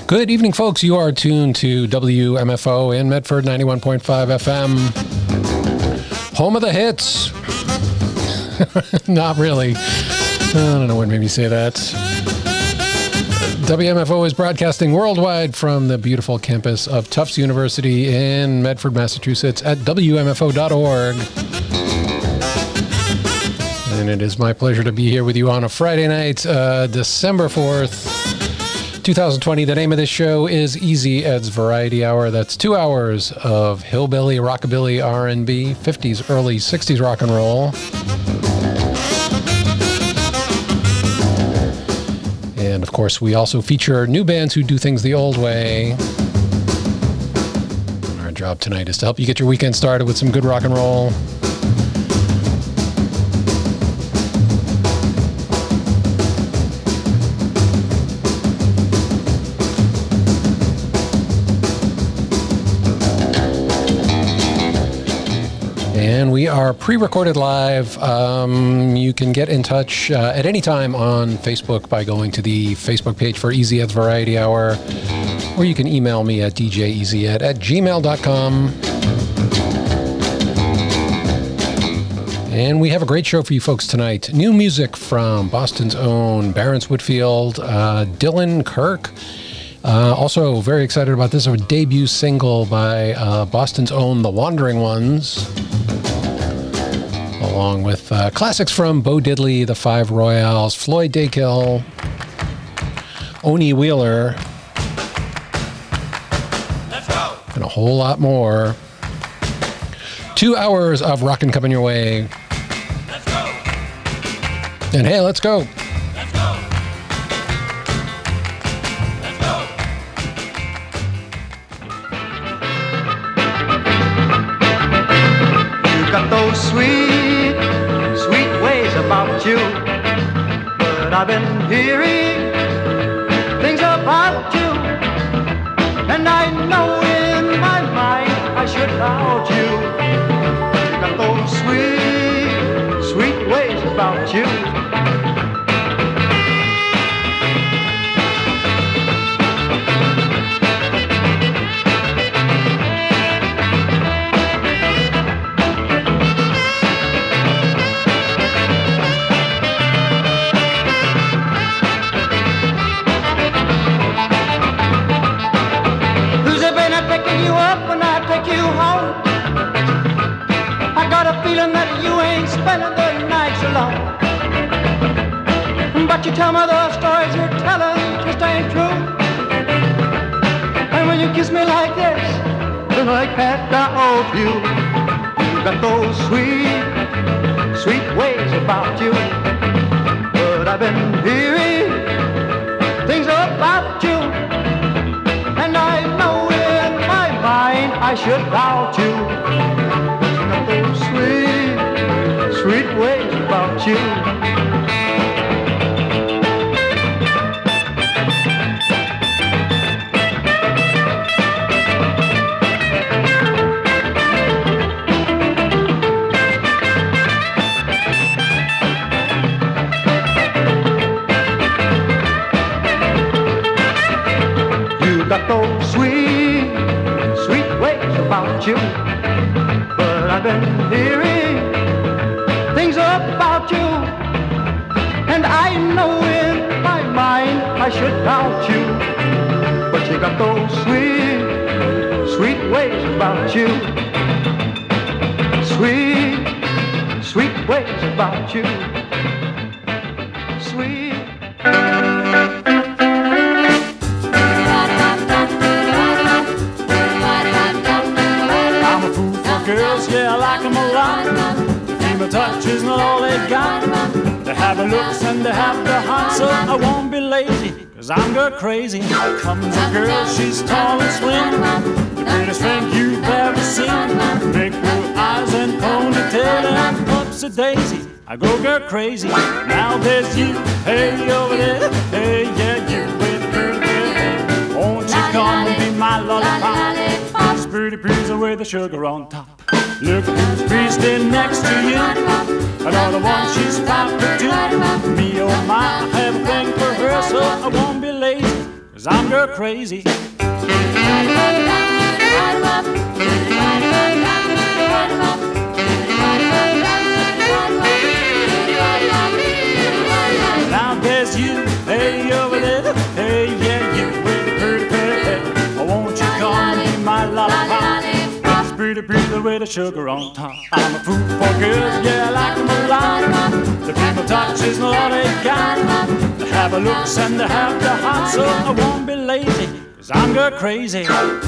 Good evening, folks. You are tuned to WMFO in Medford, 91.5 FM. Home of the hits. Not really. I don't know what made me say that. WMFO is broadcasting worldwide from the beautiful campus of Tufts University in Medford, Massachusetts at WMFO.org. And it is my pleasure to be here with you on a Friday night, December 4th, 2020. The name of this show is Easy Ed's Variety Hour. That's 2 hours of hillbilly, rockabilly, R&B, 50s, early 60s rock and roll. And of course, we also feature new bands who do things the old way. And our job tonight is to help you get your weekend started with some good rock and roll. And we are pre-recorded live. You can get in touch at any time on Facebook by going to the Facebook page for Easy Ed's Variety Hour, or you can email me at djeasyed@gmail.com. And we have a great show for you folks tonight. New music from Boston's own Barrence Whitfield, Dylan Kirk. Also very excited about this, a debut single by Boston's own The Wandering Ones, along with classics from Bo Diddley, The Five Royales, Floyd Daykill, Oni Wheeler, and a whole lot more. 2 hours of rockin' coming your way. Let's go. And hey, let's go. Let's go. Let's go. You got those sweet ways about you, but I've been hearing things about you, and I know in my mind I should doubt you. You got those sweet ways about you. But you tell me those stories you're telling just ain't true. And when you kiss me like this, then I can't doubt you. You got those sweet ways about you, but I've been hearing things about you, and I know in my mind I should doubt you. You got those sweet ways about you. Got those sweet ways about you, but I've been hearing things about you, and I know in my mind I should doubt you. But you got those sweet ways about you, sweet ways about you, sweet. Girls, yeah, I like them a lot. Female touch is not all they got. They have the looks and they have the heart, so I won't be lazy, cause I'm girl crazy. Here comes a girl, she's tall and slim, the prettiest thing you've ever seen. Big blue eyes and ponytail and upsy daisy, I go girl crazy. Now there's you, hey over there, hey yeah, you with pretty hair. Won't you come and be my lollipop? This pretty pizza with the sugar on top. Look who's feasting next to you, another one she's popular too. Me oh my, I have a thing for her, so I won't be lazy, cause cause I'm girl crazy. Now there's you, hey over there, hey yeah you with a pretty head. Oh, won't you come be my lollipop? It's pretty with the sugar on top. I'm a fool for girls, yeah I like them a lot. The people touch is not all they got. They have a looks and they have the heart, so I won't be lazy, cause I'm girl crazy.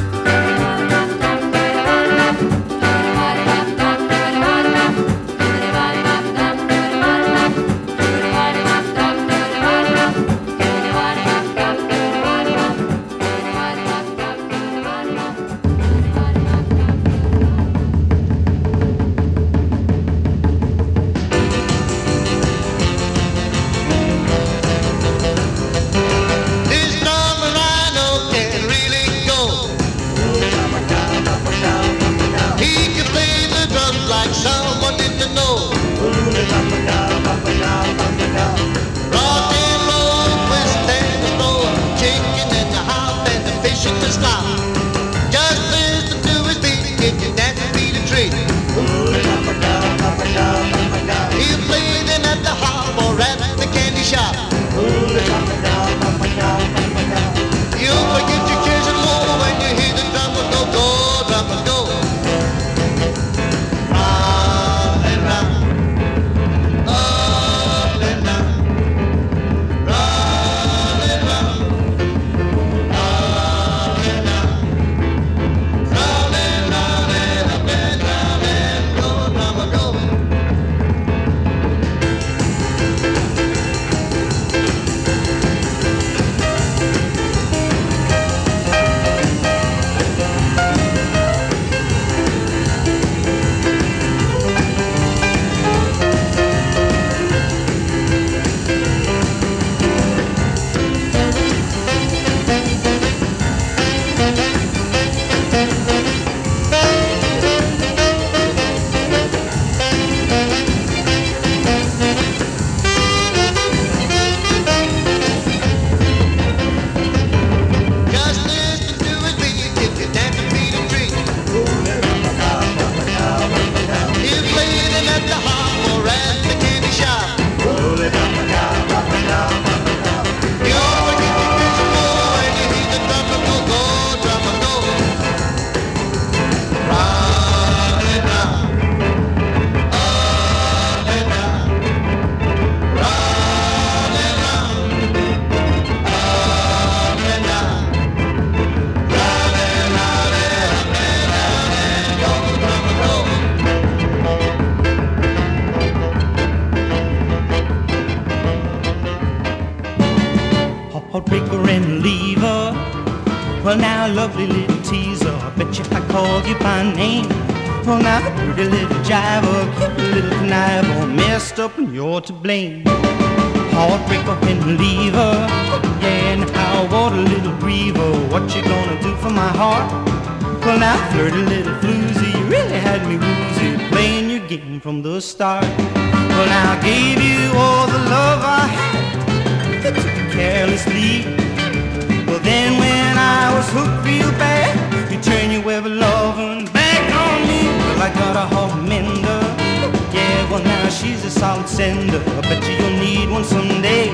Heartbreaker and leaver. Well now, lovely little teaser, I bet you I called you by name. Well now, pretty little jiver, cute little conniver, messed up and you're to blame. Heartbreaker and leaver, yeah, and how, what a little griever. What you gonna do for my heart? Well now, flirty little floozy, you really had me woozy, playing your game from the start. Well now, I gave you all the love I had, you took it carelessly. Well then when I was hooked real bad, you turned your ever loving back on me. Well I got a heart mender, yeah, well now she's a solid sender. I bet you'll need one someday.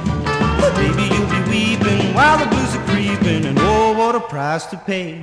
But baby you'll be weeping while the blues are creeping, and oh what a price to pay.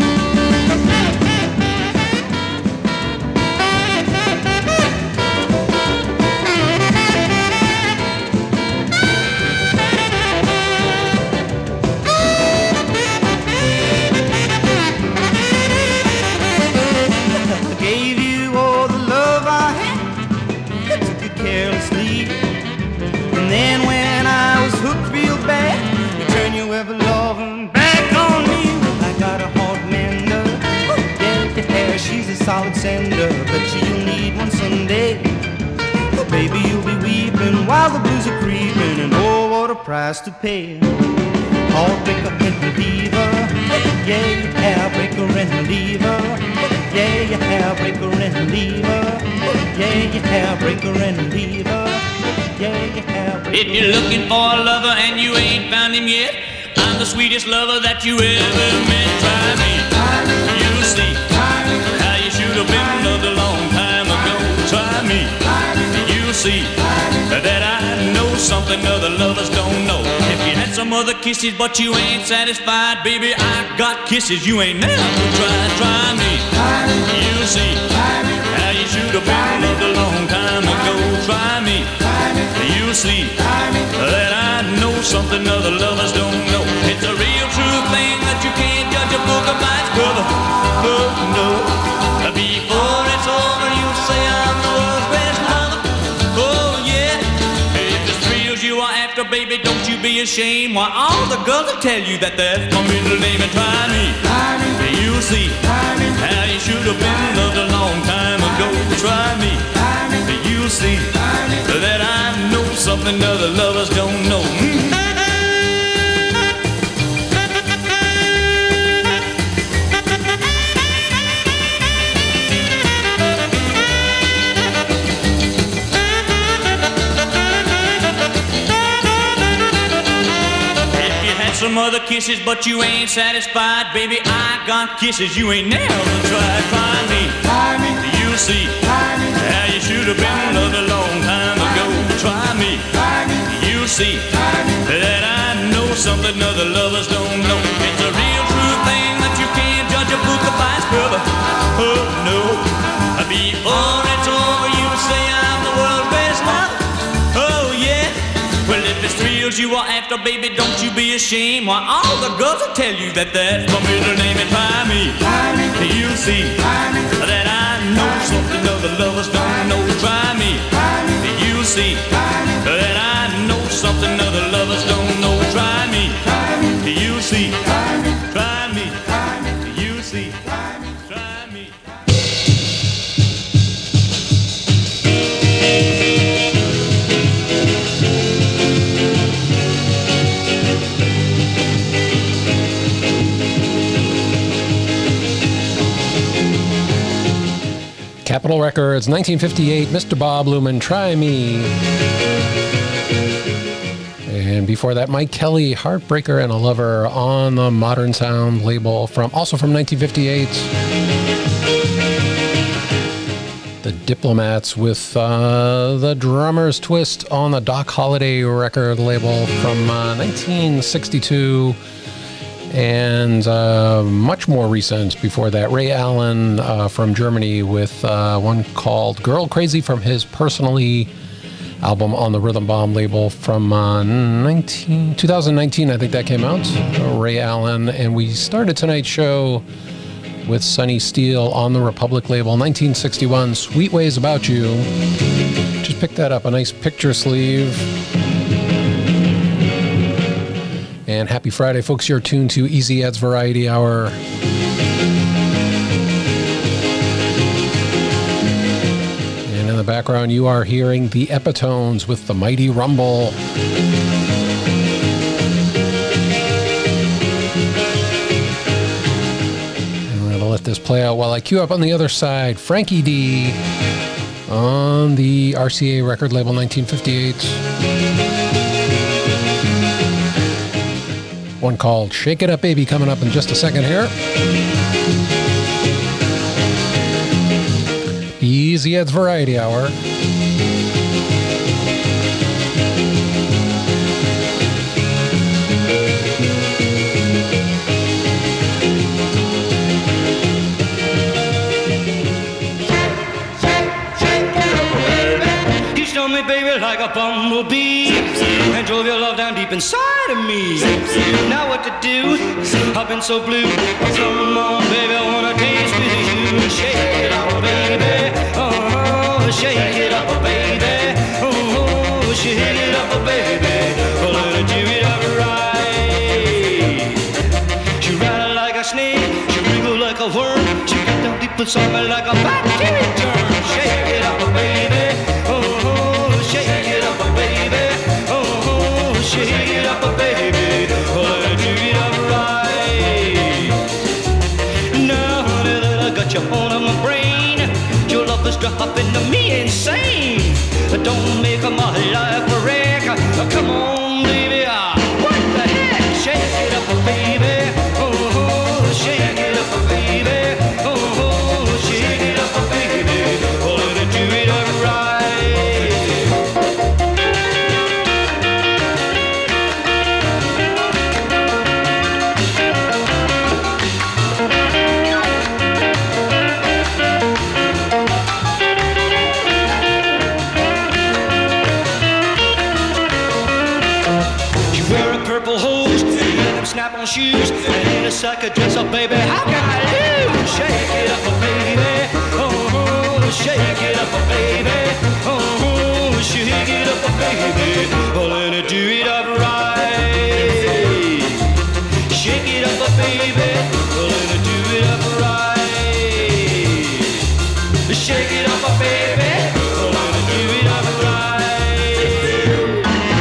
And then when I was hooked real bad, you turned your ever loving back on me. I got a heart mender, yeah, your hair, she's a solid sender. Bet you'll need one someday. But baby you'll be weeping while the blues are creeping, and oh what a price to pay. Heartbreaker and leaver, yeah, your hairbreaker and leaver, yeah, your hairbreaker and leaver, yeah, your hairbreaker and leaver. If you're looking for a lover and you ain't found him yet, I'm I'm the sweetest lover that you ever met. Try me, you'll see how you should have been loved a long time ago. Try me, you'll see that I know something other lovers don't know. If you had some other kisses but you ain't satisfied, baby, I got kisses you ain't never tried. Try me, you'll see how you should have been loved a long time ago. Try me, you'll see that I know something other lovers don't know. It's a real true thing that you can't judge a book by its cover. Oh no, before it's over you'll say I'm the world's best lover. Oh yeah, if the thrills you are after, baby, don't you be ashamed. Why, all the girls will tell you that that's my middle name. And try me, you'll see how you should have been loved a long time ago. Try me, you'll see that I know something other lovers don't know. Some other kisses, but you ain't satisfied, baby. I got kisses you ain't never tried. Try me, you'll see how you should have been loved a long time ago. Try me, you'll see that I know something other lovers don't know. It's a real true thing that you can't judge a book by its cover. Oh no, before it's over you'll say I'm the world's best lover. Oh yeah. Well, if it's thrills you are after, baby, don't you be ashamed. Why, all the girls will tell you that that's my middle name. And try me, you'll see that I know something other lovers don't know. Try me, you'll see that I know something other lovers don't know. Try me, you'll see. Try me, you'll see. Try me. Capitol Records, 1958, Mr. Bob Luman, Try Me. And before that, Mike Kelly, Heartbreaker and a Lover on the Modern Sound label, also from 1958. The Diplomats with the Drummer's Twist on the Doc Holliday record label from 1962. And much more recent before that, Ray Allen from Germany with one called Girl Crazy from his Personally album on the Rhythm Bomb label from 2019, I think that came out, Ray Allen. And we started tonight's show with Sonny Steele on the Republic label, 1961, Sweet Ways About You. Just picked that up, a nice picture sleeve. And happy Friday, folks. You're tuned to Easy Ed's Variety Hour. And in the background, you are hearing the Epitones with the Mighty Rumble. And we're going to let this play out while I queue up on the other side, Frankie D on the RCA record label, 1958. One called Shake It Up Baby coming up in just a second here. Easy Ed's Variety Hour. You stole me, baby, like a bumblebee, and drove your love down deep inside of me. Now what to do? I've been so blue. Come on, baby, I wanna dance with you. Shake it up, baby. Oh, shake it up, baby. Oh, shake it up, baby. Oh, let her do it up right. She rattle like a snake, she wriggle like a worm. She got down deep inside me like a bacteria germ. Shake it up, baby. Oh, shake it up, baby. Oh, shake it up, baby. Oh, let her do it up right. Now, honey, that I got you on my brain, your love is dropping to me insane. Don't make my life a wreck. Come on, baby. What the heck? Shake it up, my shoes. And in a sucker dress, oh baby, how can I lose? Shake it up, oh baby. Oh, shake it up, oh baby. Oh, shake it up, oh baby. Oh, let it do it up right. Shake it up, oh baby. Oh, let it do it up right. Shake it up, oh baby. Oh, let it do it up right.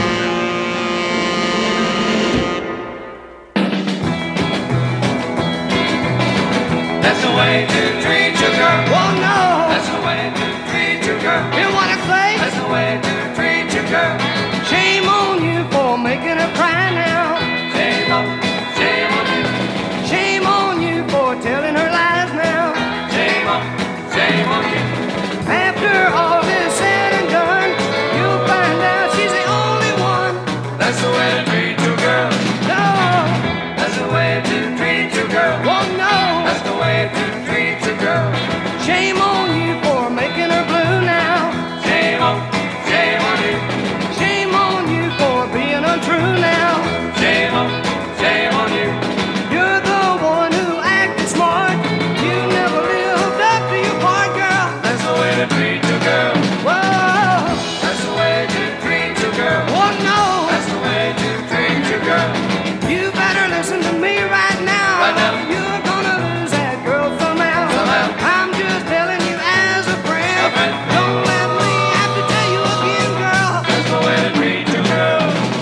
That's the way to treat your girl. Oh no, That's the way to treat your girl. you wanna say? That's the way to treat your girl. Shame on you for making her cry now. Shame on you. Shame on you for telling her lies now. Shame on you. After all is said and done, you'll find out she's the only one. That's the way to treat your girl. No, That's the way to treat your girl. oh no. That's the way to treat your girl. Shame on you for making her blue now. Shame on you. Shame on you for being untrue now. Shame on you. You're the one who acted smart. You never lived up to your part, girl. That's the way to treat your girl. Whoa, That's the way to treat your girl. oh no. That's the way to treat your girl. You better listen to me right now. Right now. You're gonna lose that girl somehow. Somehow. I'm just telling you as a friend. A friend. Don't let me have to tell you again, girl. That's the way to treat your girl.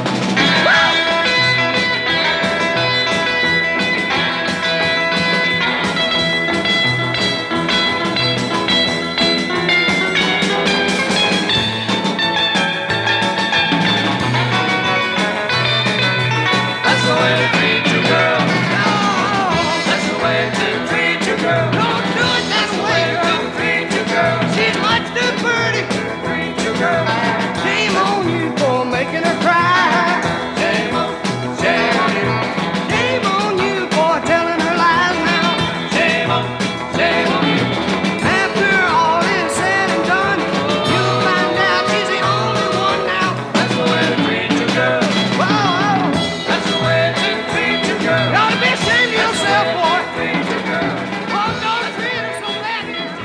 That's the way to treat your girl. That's the way to treat your girl. Don't do it that way, girl. Treat your girl. She's much too pretty. Treat your girl. Shame on you for making her cry. Shame on you. Shame on you for telling her lies now. Shame on you. After all is said and done, you'll find out she's the only one now. That's the way to treat your girl. Whoa, That's the way to treat your girl. you ought to be ashamed of yourself, boy. Treat your girl. Oh, don't treat her so bad.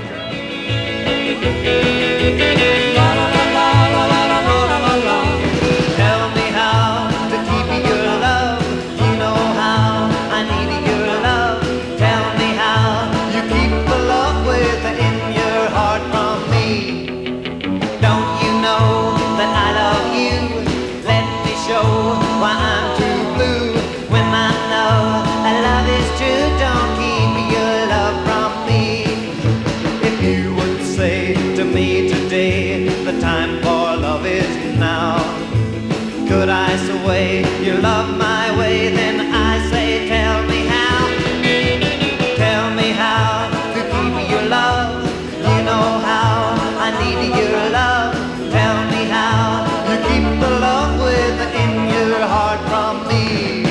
Tell me how to keep your love. You know how I need your love. Tell me how you keep the love within your heart from me. Don't you know that I love you? Let me show why I'm too blue. When I know I love is true, don't keep your love from me. If you would say to me today, the time for love is now. Could I sway your love my way? Then I say, tell me how. Tell me how to keep your love. You know how I need your love. Tell me how you keep the love within your heart from me.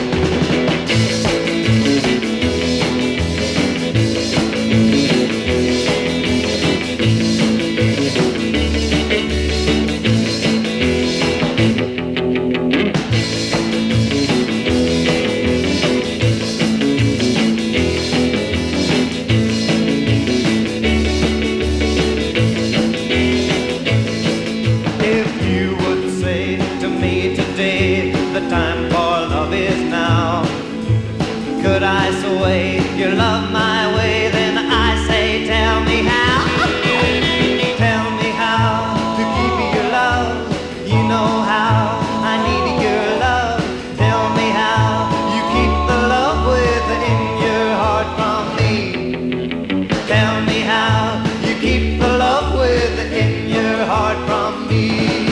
If you would say to me today, the time for love is now. Could I sway your love my way? Then I say, tell me how. Tell me how to keep your love. You know how I need your love. Tell me how you keep the love within your heart from me. Tell me how you keep the love within your heart from me.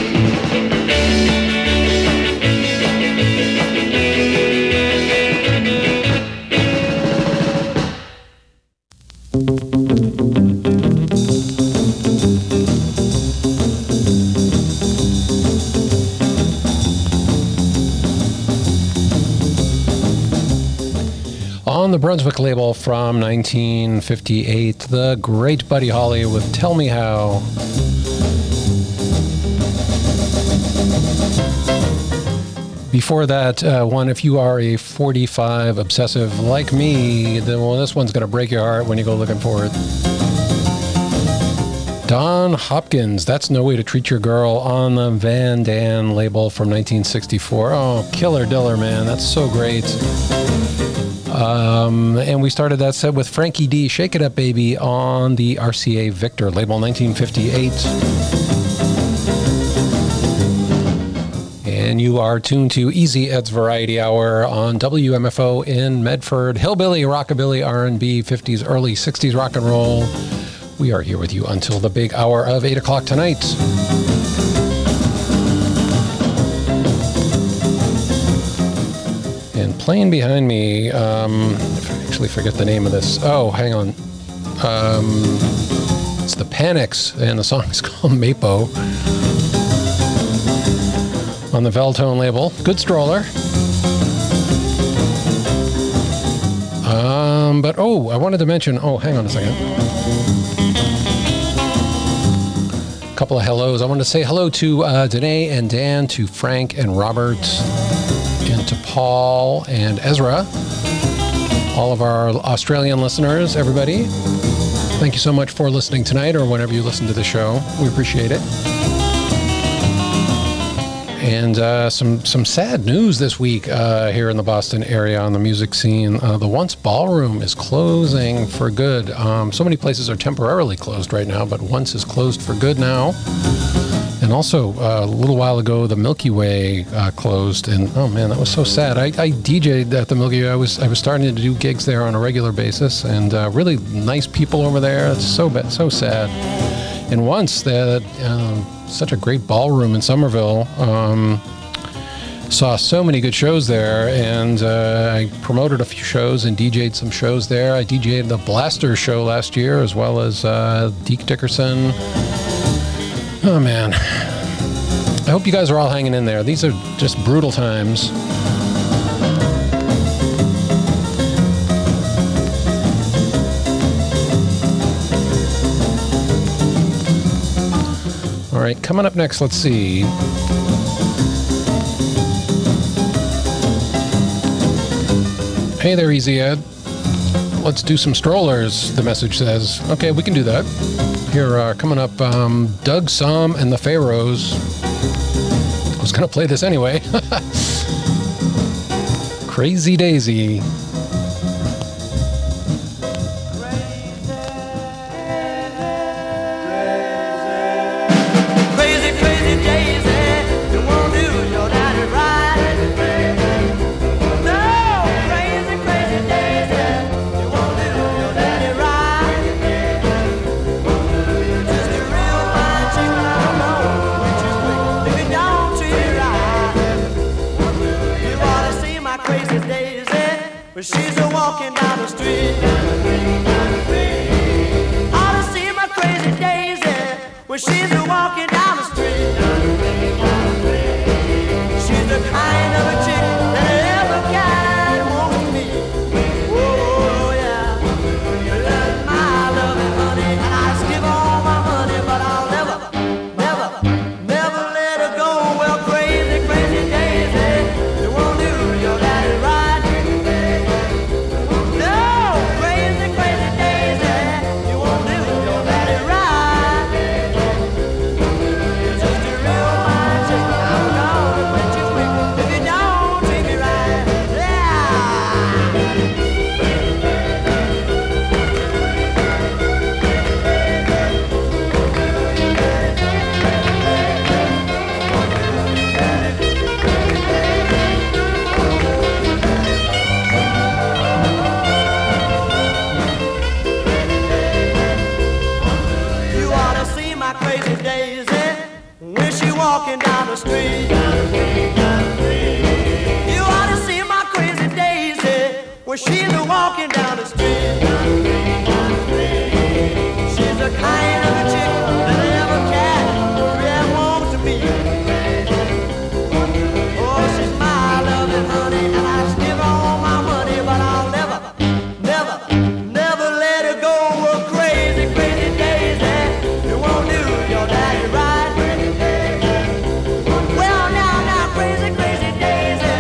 On the Brunswick label from 1958, the great Buddy Holly with Tell Me How. Before that one, if you are a 45 obsessive like me, then well, this one's going to break your heart when you go looking for it. Don Hopkins, That's No Way to Treat Your Girl, on the Van Dan label from 1964. Oh, killer diller, man. That's so great. And we started that set with Frankie D, Shake It Up Baby, on the RCA Victor label, 1958. And you are tuned to Easy Ed's Variety Hour on WMFO in Medford. Hillbilly, rockabilly, R&B, 50s, early 60s rock and roll. We are here with you until the big hour of 8 o'clock tonight. And playing behind me, if I actually forget the name of this. Oh, hang on. It's the Panics, and the song is called Mapo. On the Veltone label. Good stroller. But, I wanted to mention, hang on a second. A couple of hellos. I wanted to say hello to Danae and Dan, to Frank and Robert, and to Paul and Ezra. All of our Australian listeners, everybody. Thank you so much for listening tonight or whenever you listen to the show. We appreciate it. And some sad news this week here in the Boston area on the music scene. The Once Ballroom is closing for good. So many places are temporarily closed right now, but Once is closed for good now. And also, a little while ago, the Milky Way closed. And, oh, man, that was so sad. I DJ'd at the Milky Way. I was starting to do gigs there on a regular basis. And really nice people over there. It's so sad. And Once, they had such a great ballroom in Somerville. Saw so many good shows there, and I promoted a few shows and DJ'd some shows there. I DJ'd the Blaster show last year, as well as Deke Dickerson. Oh, man. I hope you guys are all hanging in there. These are just brutal times. All right, coming up next, let's see. Hey there, Easy Ed. Let's do some strollers, the message says. Okay, we can do that. Here, coming up, Doug Somm and the Pharaohs. I was going to play this anyway. Crazy Daisy. She's a walking down the street. Ought to see my crazy Daisy when she's a walking down the street. She's the kind of a chick that every guy wants to meet. Oh yeah, that's my loving honey, and I give all my money, but I'll never let her go. Well, crazy, crazy Daisy, you won't do your daddy right. Walking down the street. You ought to see my crazy Daisy when she's walking down the street. She's the kind of a chick that every cat really wants to meet. Oh, she's my loving honey, and I give all my money, but I'll never let her go. Oh, crazy, crazy Daisy, you won't do your daddy right. Crazy, crazy Daisy.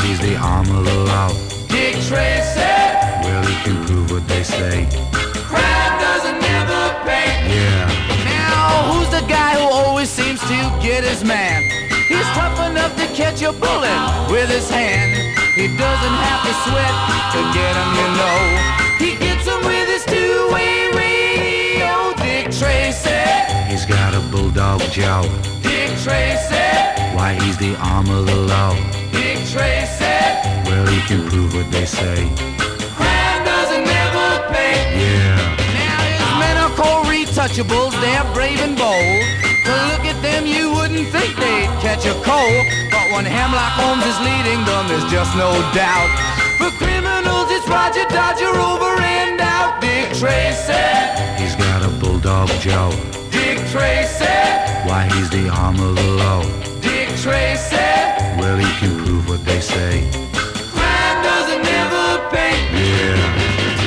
he's the arm of the law. Dick Tracy. Well, he can prove what they say. Crime doesn't never pay. Yeah. Now, who's the guy who always seems to get his man? He's tough enough to catch a bullet with his hand. He doesn't have to sweat to get him, you know. He gets him with his two-way radio. Dick Tracy. He's got a bulldog jaw. Dick Tracy. Why, he's the arm of the law. Dick Tracy. Well, he can prove what they say. Crime doesn't never pay. Yeah. Now his men are called retouchables. They're brave and bold. To look at them, you wouldn't think they'd catch a cold. But when Hemlock Holmes is leading them, there's just no doubt. For criminals, it's Roger Dodger over and out. Dick Tracy. He's got a bulldog jaw. Dick Tracy. Why, he's the arm of the law. Dick Tracy. Well, he can prove what they say. Crime doesn't never pay. Yeah.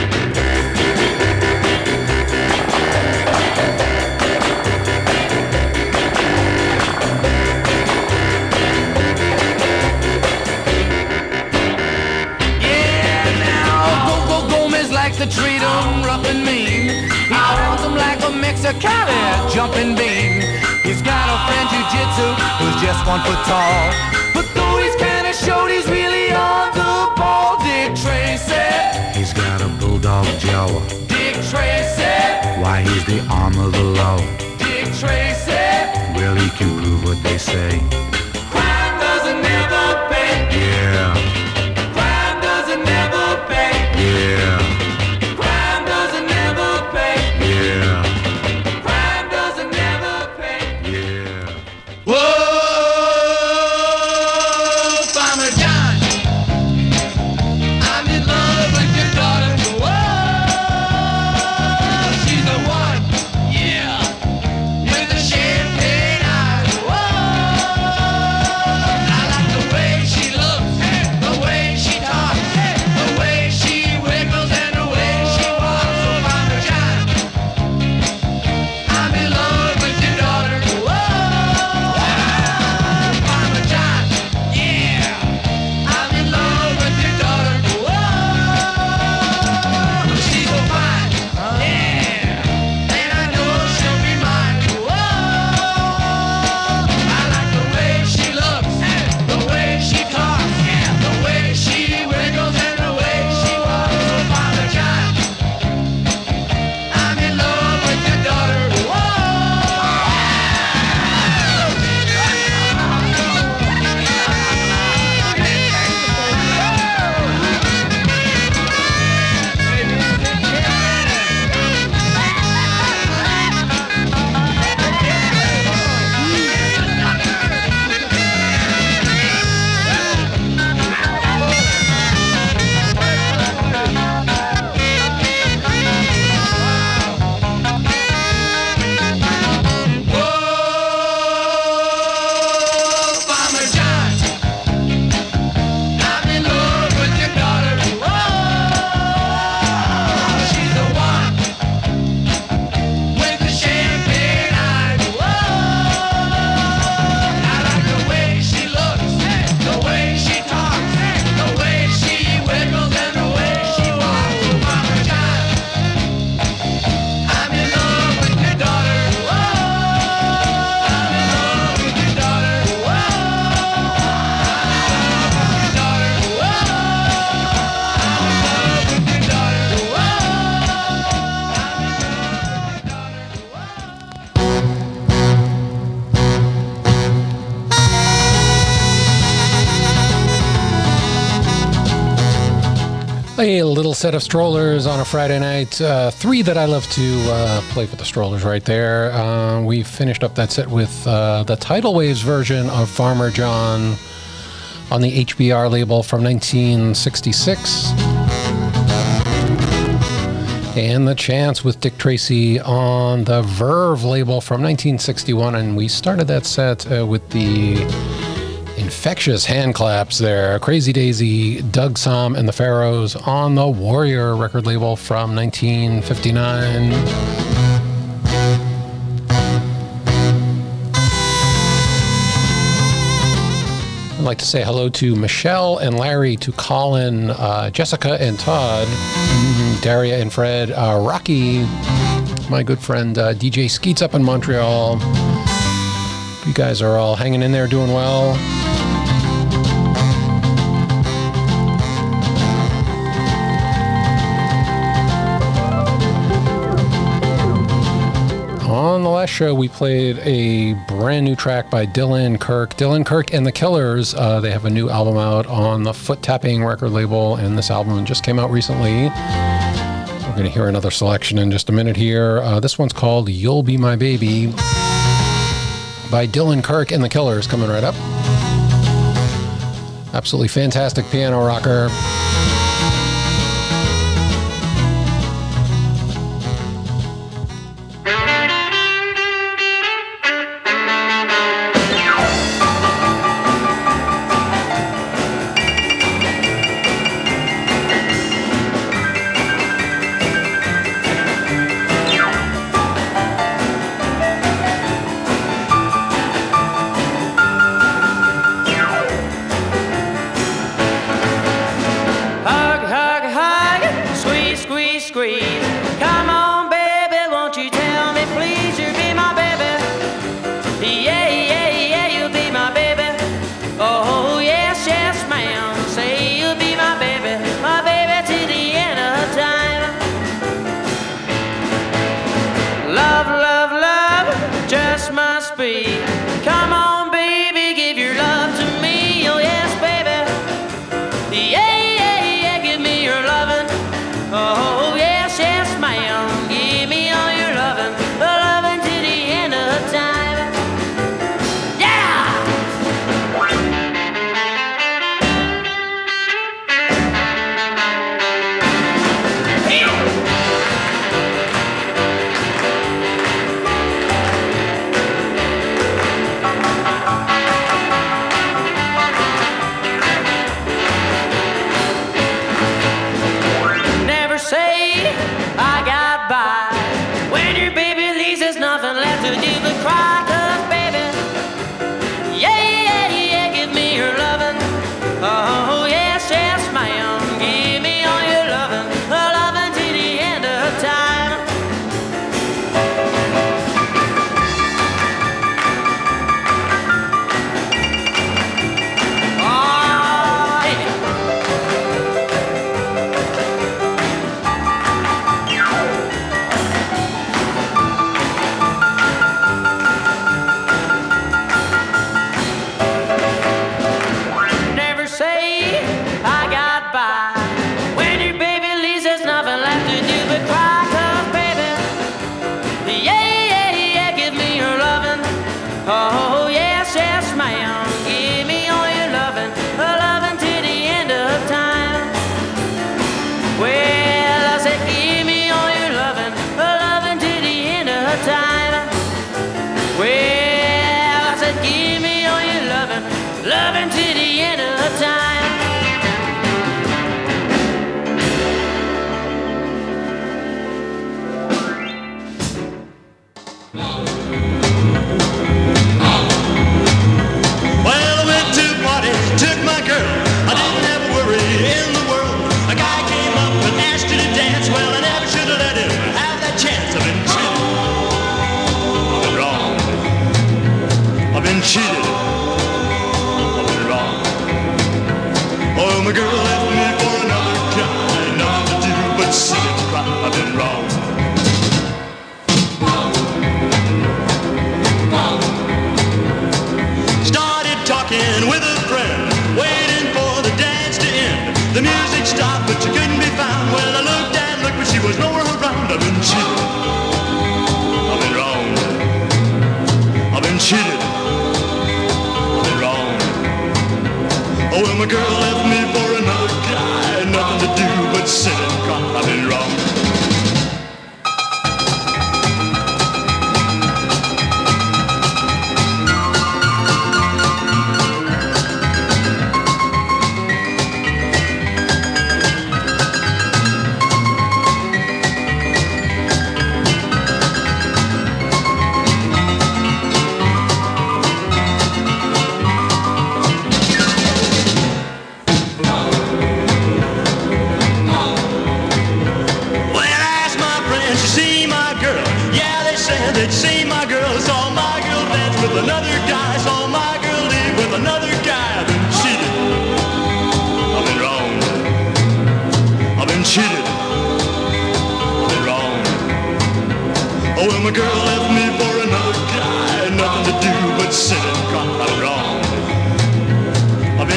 To treat him rough and mean. He pounds him like a Mexicali jumping bean. He's got a friend jiu-jitsu who's just 1 foot tall. But though he's kinda short, he's really on the ball. Dick Tracy. He's got a bulldog jaw. Dick Tracy. Why, he's the arm of the law. Dick Tracy. Well, he can prove what they say. Crime doesn't never pay. Yeah. Crime doesn't never pay. Yeah. A little set of strollers on a Friday night. Three that I love to play for the strollers right there. We finished up that set with the Tidal Waves version of Farmer John on the HBR label from 1966. And The Chance with Dick Tracy on the Verve label from 1961. And we started that set with the infectious hand claps there. Crazy Daisy, Doug Somm and the Pharaohs on the Warrior record label from 1959. like to say hello to Michelle and Larry, to Colin, Jessica and Todd, Daria and Fred, Rocky, my good friend DJ Skeets up in Montreal. You guys are all hanging in there, doing well. On the last show, we played a brand new track by Dylan Kirk. Dylan Kirk and the Killers. They have a new album out on the Foot Tapping record label, and this album just came out recently. We're going to hear another selection in just a minute here. This one's called You'll Be My Baby by Dylan Kirk and the Killers, coming right up. Absolutely fantastic piano rocker.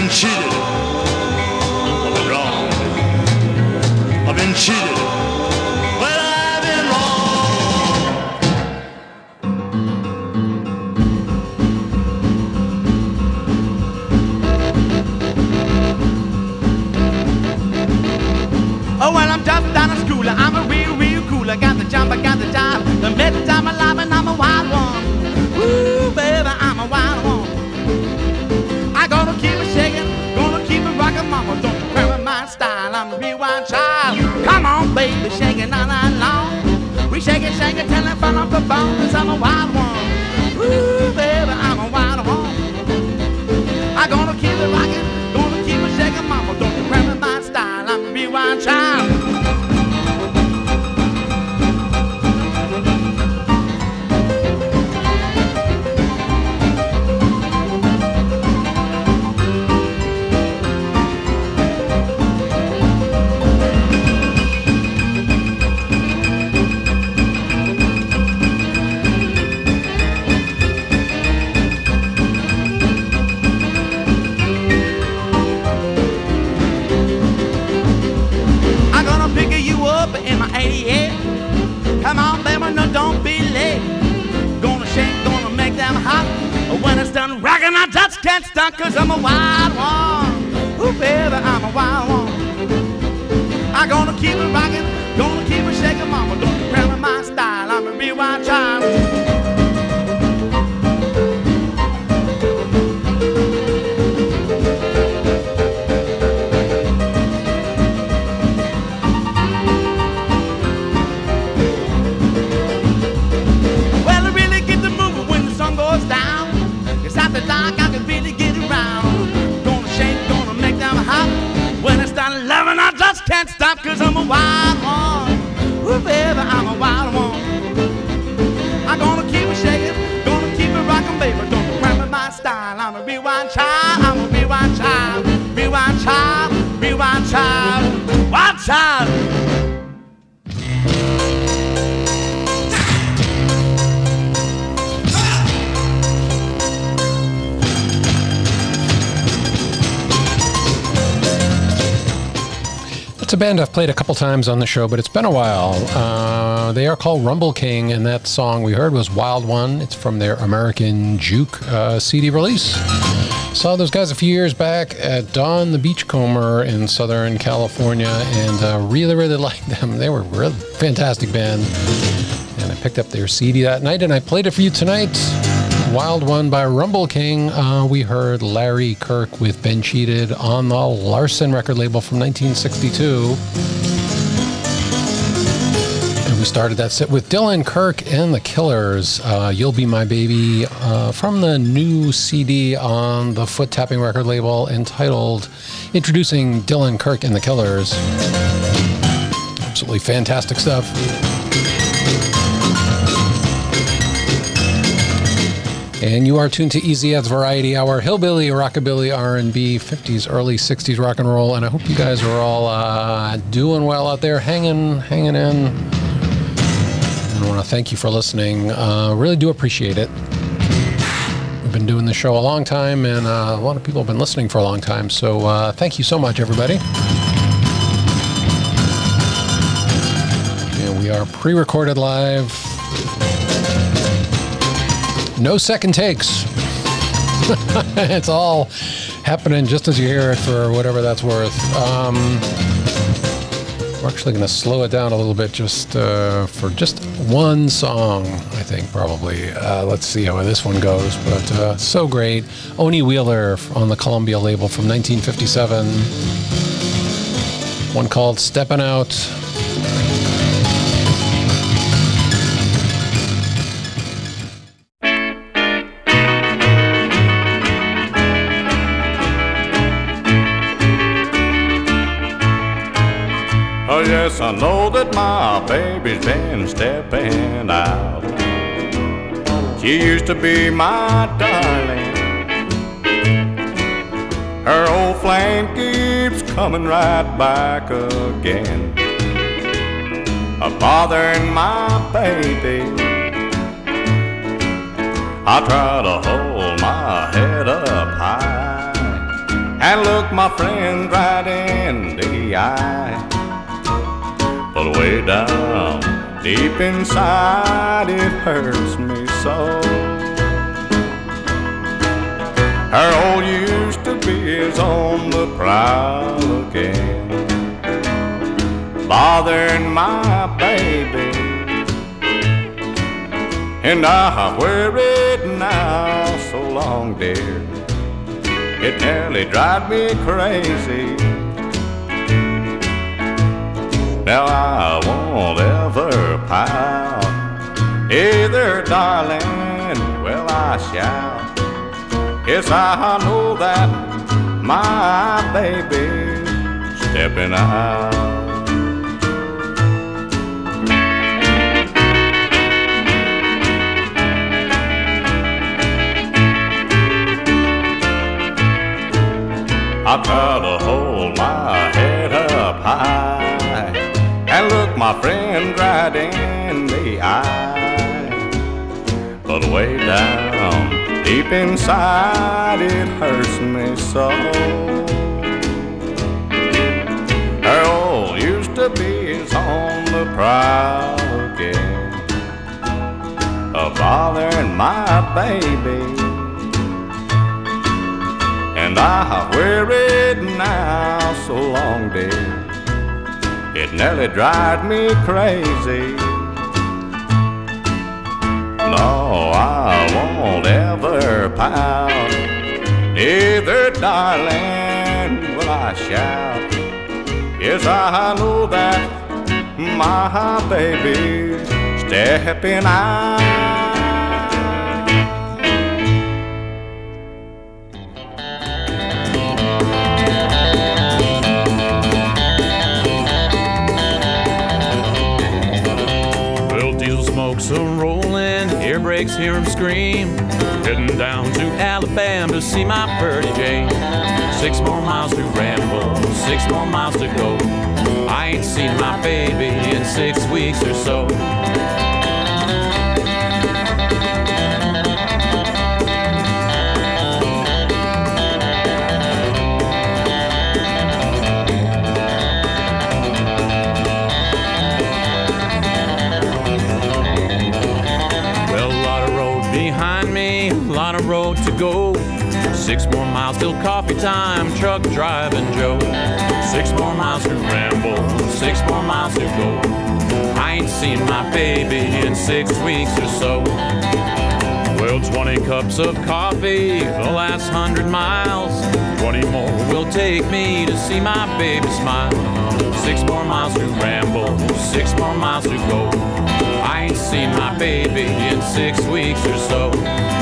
been cheated. I've been wrong. I've been cheated. Well, I've been wrong. Oh, well, I'm just down to school. I'm a real, real cool. I got the job, I got the job. The middle time of life, and I'm a wild one. Ooh, baby, I'm a wild one. I gonna keep it shaking, gonna keep it rocking, mama. Don't query my style. I'm a real wild child. Come on, baby, shake it all night long. We shake it, till it fall off the bone. 'Cause I'm a wild one. Ooh, baby, I'm a wild one. I gonna keep it rocking, gonna keep it shaking, mama. Don't query my style. I'm a real wild child. Come on, baby, no, don't be late. Gonna shake, gonna make them hot. When it's done rockin', I just can't stop, 'cause I'm a wild one. Ooh, baby, I'm a wild one. I gonna keep it rockin', gonna keep it shaking, mama. Don't compare my style, I'm a real wild child. Dark, I can really get around. Gonna shake, gonna make them hot. When it's done loving, I just can't stop, 'cause I'm a wild one. Ooh, baby, I'm a wild one. I'm gonna keep it shaking, gonna keep it rocking, baby. Don't cramp my style. I'm a real wild child. I'm a real wild child. Real wild child. Real wild child. Wild child. It's a band I've played a couple times on the show, but it's been a while. They are called Rumble King, and that song we heard was Wild One. It's from their American Juke CD release. Saw those guys a few years back at Dawn the Beachcomber in Southern California, and really, really liked them. They were a really fantastic band, and I picked up their CD that night, and I played it for you tonight. Wild One by Rumble King. We heard Larry Kirk with Been Cheated on the Larson record label from 1962. And we started that set with Dylan Kirk and the Killers. You'll Be My Baby from the new CD on the Foot Tapping record label entitled Introducing Dylan Kirk and the Killers. Absolutely fantastic stuff. And you are tuned to Easy Ed's Variety Hour, hillbilly, rockabilly, R&B, 50s, early 60s rock and roll. And I hope you guys are all doing well out there, hanging in. And I want to thank you for listening. Really do appreciate it. We've been doing this show a long time, and a lot of people have been listening for a long time. So thank you so much, everybody. And we are pre-recorded live. No second takes. It's all happening just as you hear it, for whatever that's worth. We're actually going to slow it down a little bit just for just one song, I think, probably. Let's see how this one goes. But so great. Oni Wheeler on the Columbia label from 1957. One called Steppin' Out. Yes, I know that my baby's been stepping out. She used to be my darling. Her old flame keeps coming right back again, bothering my baby. I try to hold my head up high and look my friend right in the eye. But way down deep inside it hurts me so. Her old used to be is on the prowl again, bothering my baby. And I wear it now so long, dear, it nearly drives me crazy. Now I won't ever pout either, darling, well I shout. Yes, I know that my baby's stepping out. I try to hold my head up high and look my friend right in the eye. But way down deep inside it hurts me so. Her old used to be is on the prowl again, bothering my baby. And I wear it now so long, dear, it nearly drives me crazy. No, I won't ever pout either, darling, will I shout. Yes, I know that my baby's stepping out. Smokes a rolling, air brakes, hear him scream. Heading down to Alabama to see my Birdie Jane. 6 more miles to ramble, 6 more miles to go. I ain't seen my baby in 6 weeks or so. Road to go, 6 more miles till coffee time, truck driving Joe. 6 more miles to ramble, 6 more miles to go. I ain't seen my baby in 6 weeks or so. Well, 20 cups of coffee the last 100 miles, 20 more will take me to see my baby smile. 6 more miles to ramble, 6 more miles to go. I ain't seen my baby in 6 weeks or so.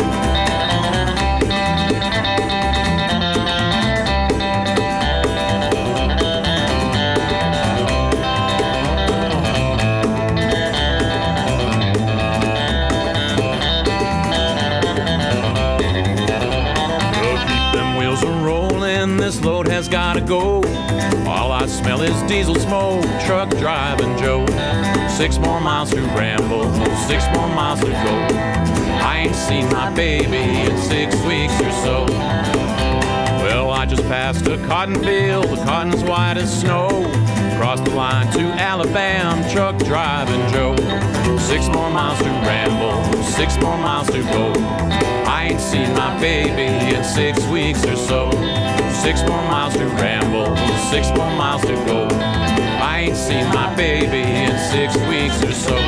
This load has gotta go. All I smell is diesel smoke, truck driving Joe. 6 more miles to ramble, 6 more miles to go. I ain't seen my baby in 6 weeks or so. Well, I just passed a cotton field, the cotton's white as snow. Crossed the line to Alabama, truck driving Joe. 6 more miles to ramble, 6 more miles to go. I ain't seen my baby in 6 weeks or so. 6 more miles to ramble, 6 more miles to go. I ain't seen my baby in 6 weeks or so.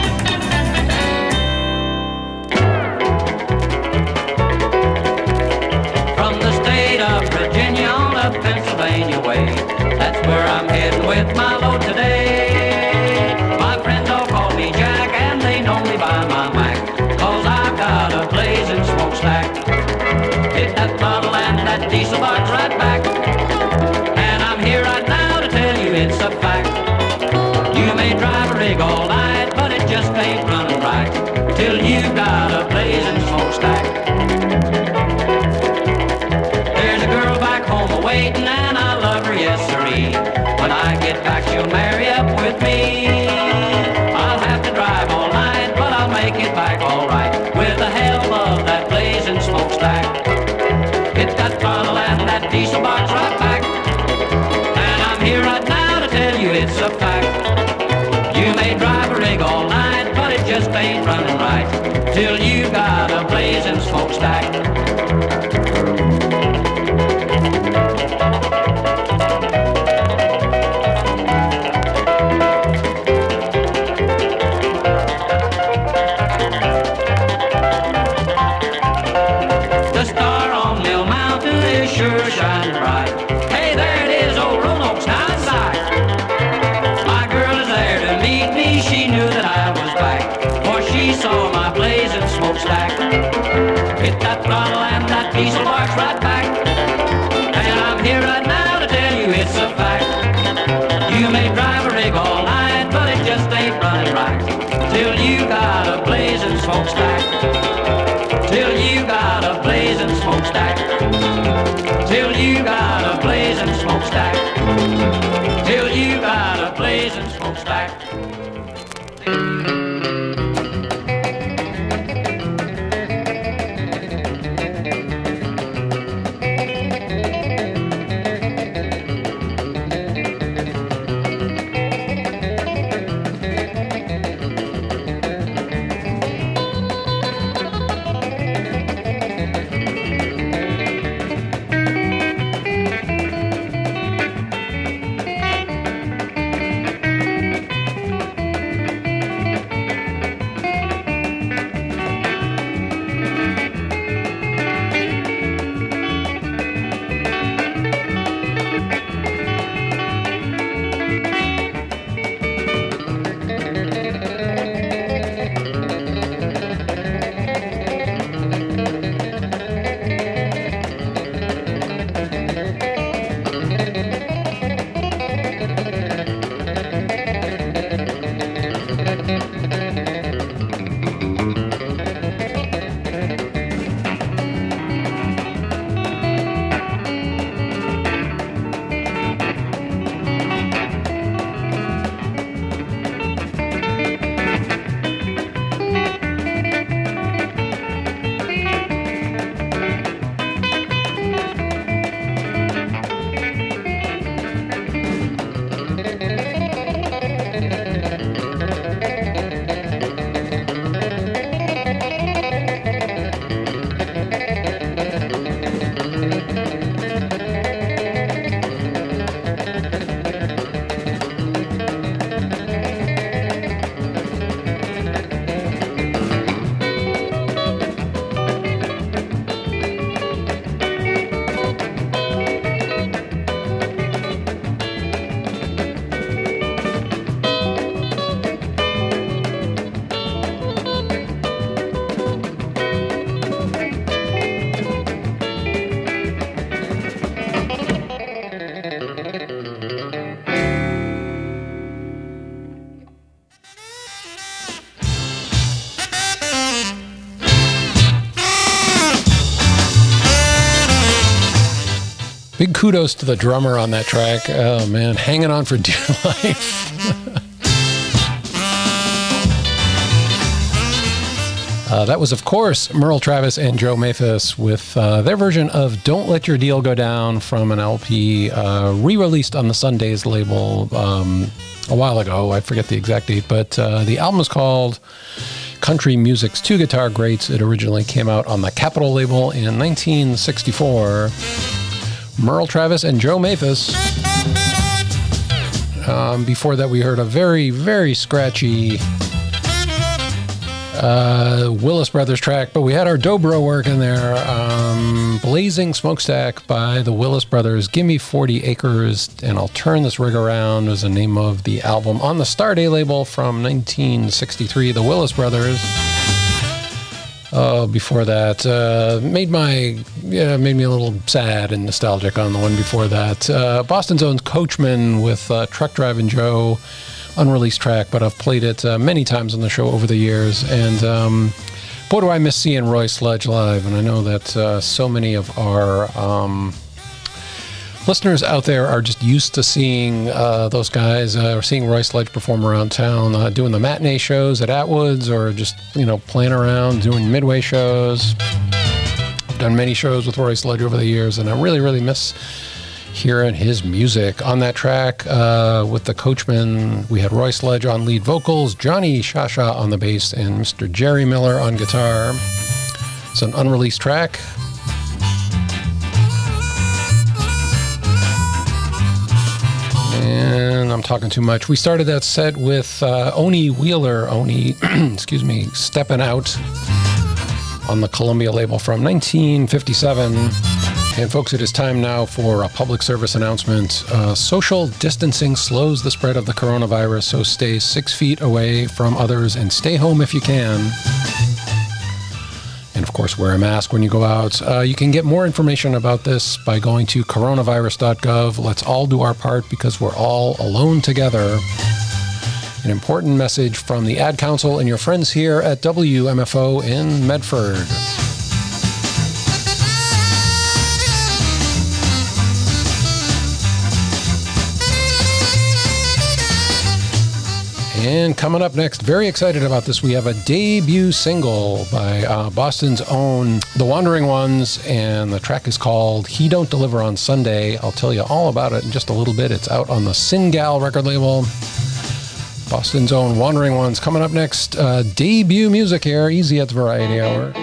From the state of Virginia on up Pennsylvania way, that's where I'm heading with my load today. My friends all call me Jack and they know me by my Mac, 'cause I've got a blazing smokestack. Hit that throttle and that diesel box right back, and I'm here right now to tell you it's a fact. You may drive a rig all night, but it just ain't running right till you've got a blazing smokestack. There's a girl back home a-waiting and I love her, yes sirree. When I get back she'll marry up with me. I'll have to drive all night, but I'll make it back all right with the help of that blazing smokestack. Hit that throttle and that diesel box right back. till you got a blazing smokestack. The star on Mill Mountain is sure shining bright. Hey, there it is, old Roanoke's now in sight. My girl is there to meet me, she knew that I was back, for she saw my blazing smokestack. Hit that throttle and that diesel barks right back, and I'm here right now to tell you it's a fact. You may drive a rig all night, but it just ain't running right, till you got a blazing smokestack. Till you got a blazing smokestack. Till you got a blazing smokestack. Till you got a blazing smokestack. Big kudos to the drummer on that track. Oh, man, hanging on for dear life. That was, of course, Merle Travis and Joe Mathis with their version of Don't Let Your Deal Go Down from an LP re-released on the Sundays label a while ago. I forget the exact date, but the album is called Country Music's Two Guitar Greats. It originally came out on the Capitol label in 1964. Merle Travis and Joe Mathis. Before that, we heard a very, very scratchy Willis Brothers track, but we had our dobro work in there. Blazing Smokestack by the Willis Brothers. Gimme 40 Acres and I'll Turn This Rig Around was the name of the album on the Starday label from 1963, the Willis Brothers. Before that, made me a little sad and nostalgic on the one before that. Boston's own Coachman with Truck Driving Joe, unreleased track, but I've played it many times on the show over the years. And boy, do I miss seeing Roy Sledge live. And I know that so many of our listeners out there are just used to seeing those guys, or seeing Roy Sledge perform around town, doing the matinee shows at Atwood's, or just, playing around, doing midway shows. I've done many shows with Roy Sledge over the years, and I really, really miss hearing his music. On that track with the Coachmen, we had Roy Sledge on lead vocals, Johnny Shasha on the bass, and Mr. Jerry Miller on guitar. It's an unreleased track. And I'm talking too much. We started that set with Oni Wheeler, excuse me, Steppin' Out on the Columbia label from 1957. And folks, it is time now for a public service announcement. Social distancing slows the spread of the coronavirus, so stay 6 feet away from others and stay home if you can. And of course, wear a mask when you go out. You can get more information about this by going to coronavirus.gov. Let's all do our part because we're all alone together. An important message from the Ad Council and your friends here at WMFO in Medford. And coming up next, very excited about this, we have a debut single by Boston's own The Wandering Ones, and the track is called He Don't Deliver on Sunday. I'll tell you all about it in just a little bit. It's out on the Singal record label. Boston's own Wandering Ones coming up next. Debut music here, Easy Ed's Variety Hour.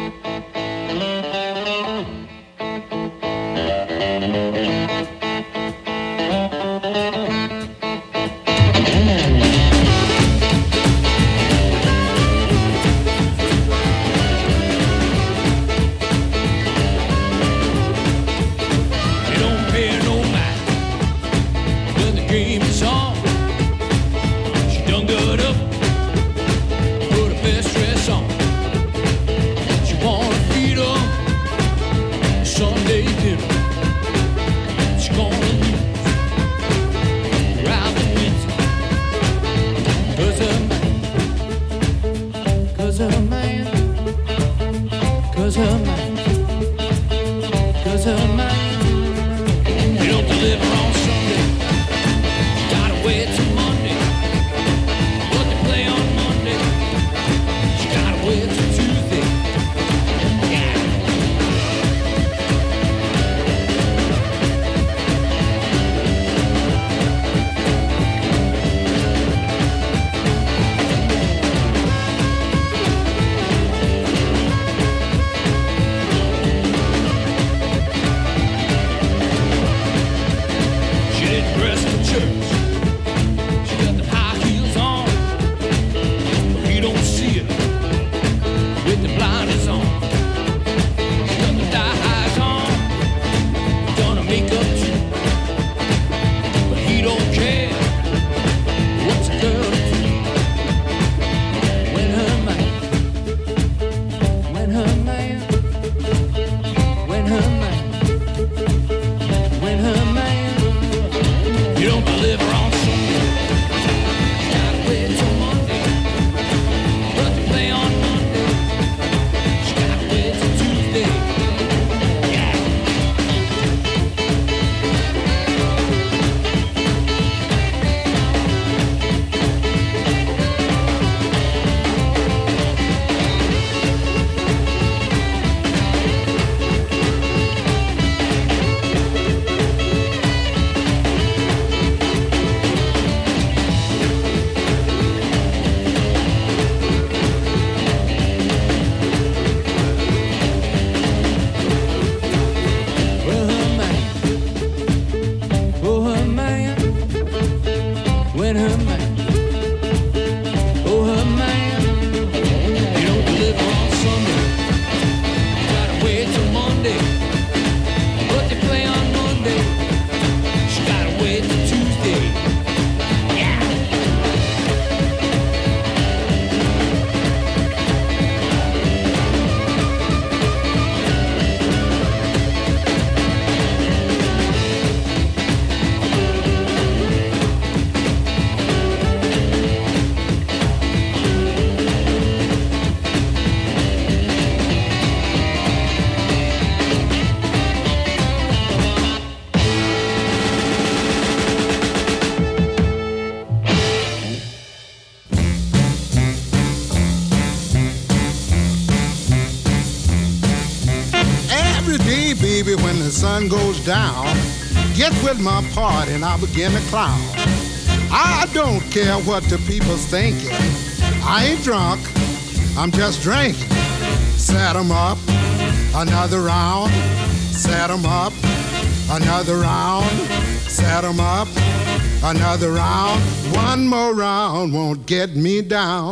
Sun goes down, get with my party and I begin to clown. I don't care what the people's thinking. I ain't drunk, I'm just drinking. Set 'em up, another round. Set 'em up, another round. Set 'em up, another round. One more round won't get me down.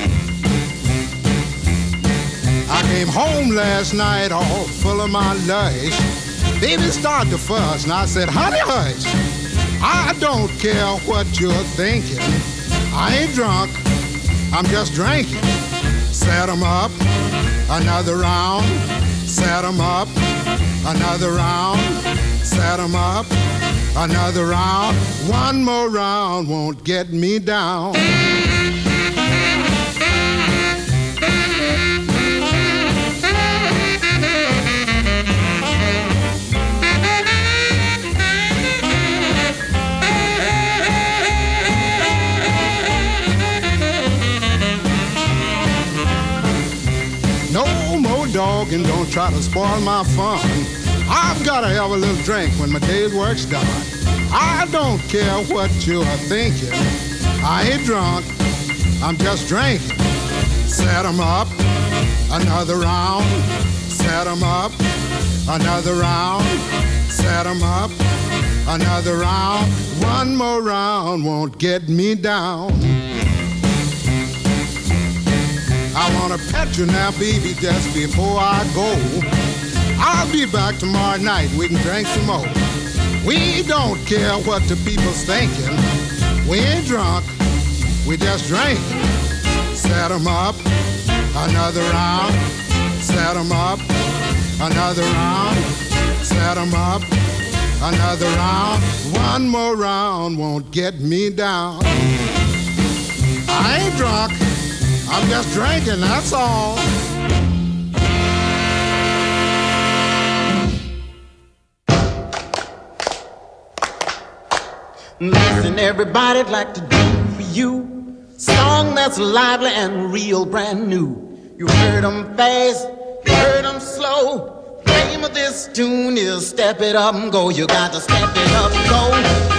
I came home last night all full of my lush. Baby started to fuss and I said, honey, hush. I don't care what you're thinking. I ain't drunk, I'm just drinking. Set 'em up, another round. Set 'em up, another round. Set 'em up, another round. One more round won't get me down. No more dog and don't try to spoil my fun. I've gotta have a little drink when my day's work's done. I don't care what you're thinking. I ain't drunk, I'm just drinking. Set 'em up, another round. Set 'em up, another round. Set 'em up, another round. One more round won't get me down. I wanna pet you now, baby, just before I go. I'll be back tomorrow night, we can drink some more. We don't care what the people's thinking. We ain't drunk, we just drink. Set 'em up, another round. Set 'em up, another round. Set 'em up, another round. One more round won't get me down. I ain't drunk, I'm just drinking, that's all. Listen, everybody, I'd like to do for you song that's lively and real brand new. You heard 'em fast, you heard 'em slow. The name of this tune is Step It Up and Go. You got to step it up and go.